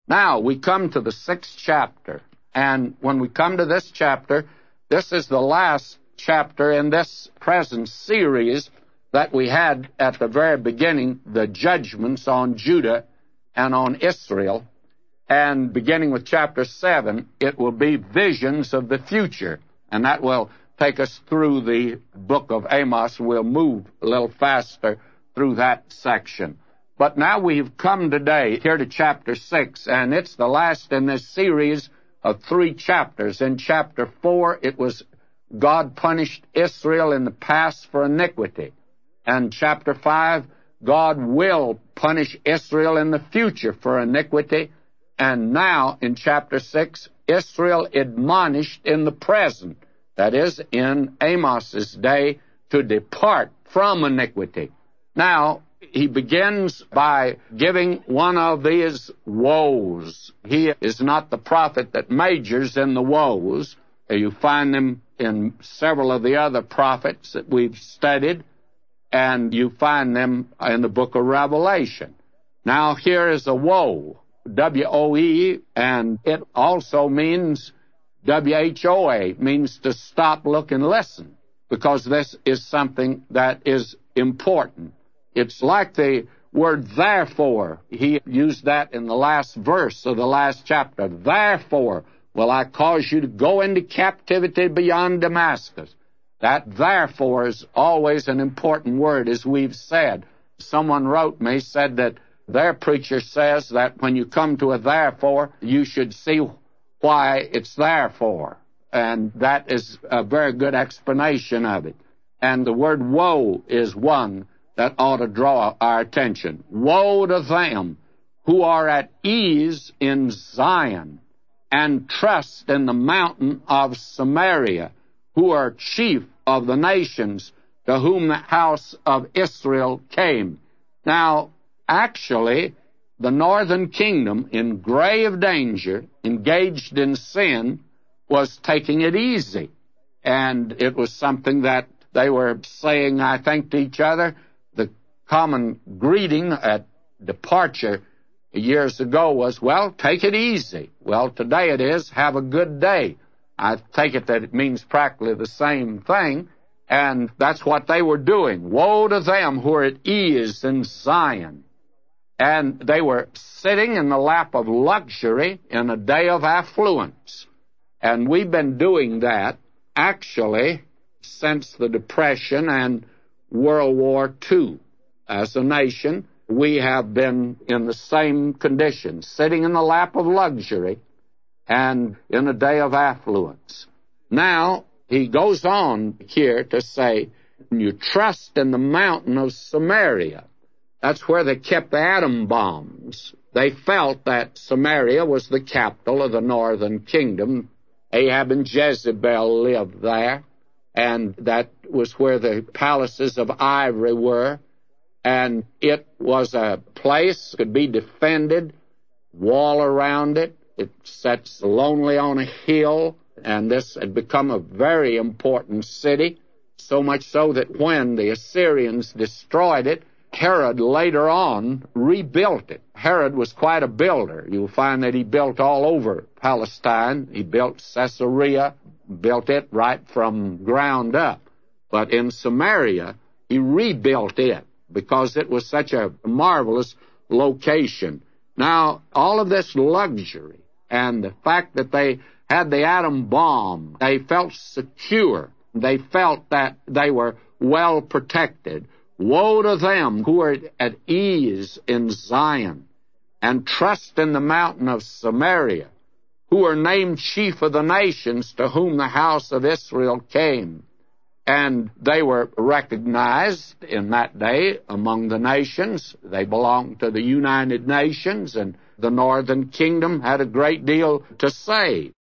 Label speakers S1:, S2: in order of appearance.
S1: Now, we come to the 6th chapter, and when we come to this chapter, this is the last chapter in this present series that we had at the very beginning, the judgments on Judah and on Israel. And beginning with chapter 7, it will be visions of the future, and that will take us through the book of Amos. We'll move a little faster through that section. But now we've come today here to chapter 6, and it's the last in this series of 3 chapters. In chapter 4, it was God punished Israel in the past for iniquity. And chapter 5, God will punish Israel in the future for iniquity. And now, in chapter 6, Israel admonished in the present, that is, in Amos's day, to depart from iniquity. Now, he begins by giving one of these woes. He is not the prophet that majors in the woes. You find them in several of the other prophets that we've studied, and you find them in the book of Revelation. Now, here is a woe, W-O-E, and it also means W-H-O-A, means to stop, look, and listen, because this is something that is important. It's like the word therefore. He used that in the last verse of the last chapter. Therefore will I cause you to go into captivity beyond Damascus. That therefore is always an important word, as we've said. Someone wrote me, said that their preacher says that when you come to a therefore, you should see why it's there for. And that is a very good explanation of it. And the word woe is one that ought to draw our attention. Woe to them who are at ease in Zion and trust in the mountain of Samaria, who are chief of the nations to whom the house of Israel came. Now, actually, the northern kingdom, in grave danger, engaged in sin, was taking it easy. And it was something that they were saying, I think, to each other. The common greeting at departure years ago was, well, take it easy. Well, today it is, have a good day. I take it that it means practically the same thing, and that's what they were doing. Woe to them who are at ease in Zion. And they were sitting in the lap of luxury in a day of affluence. And we've been doing that, actually, since the Depression and World War II. As a nation, we have been in the same condition, sitting in the lap of luxury and in a day of affluence. Now, he goes on here to say, you trust in the mountain of Samaria. That's where they kept the atom bombs. They felt that Samaria was the capital of the northern kingdom. Ahab and Jezebel lived there, and that was where the palaces of ivory were. And it was a place that could be defended, wall around it. It sits lonely on a hill, and this had become a very important city, so much so that when the Assyrians destroyed it, Herod later on rebuilt it. Herod was quite a builder. You'll find that he built all over Palestine. He built Caesarea, built it right from ground up. But in Samaria, he rebuilt it because it was such a marvelous location. Now, all of this luxury and the fact that they had the atom bomb, they felt secure. They felt that they were well protected. Woe to them who are at ease in Zion and trust in the mountain of Samaria, who are named chief of the nations to whom the house of Israel came. And they were recognized in that day among the nations. They belonged to the United Nations, and the northern kingdom had a great deal to say